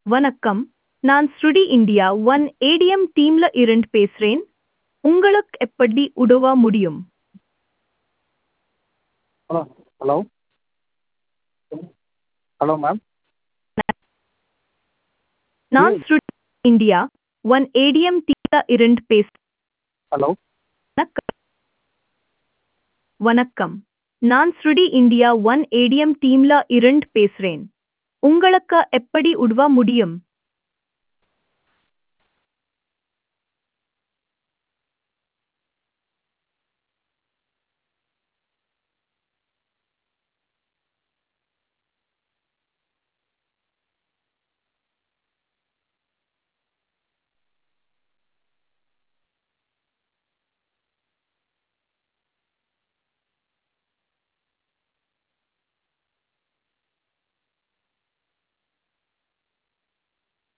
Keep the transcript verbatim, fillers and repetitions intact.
வணக்கம், நான் ஸ்ருடி India one ATM டீம்ல இருந்து பேசுறேன். உங்களுக்கு எப்படி உதவ முடியும்? Hello hello hello ma'am. நான் ம் ஸ்ருடி இந்தியா ஒன் ஏடிஎம் டீம்ல இருந்து பேசுறேன். ஹலோ வணக்கம். வணக்கம், நான் ஸ்ருடி இந்தியா ஒன் ஏடிஎம் டீம்ல இருந்து பேசுறேன். உங்களுக்கு எப்படி உதவ முடியும்?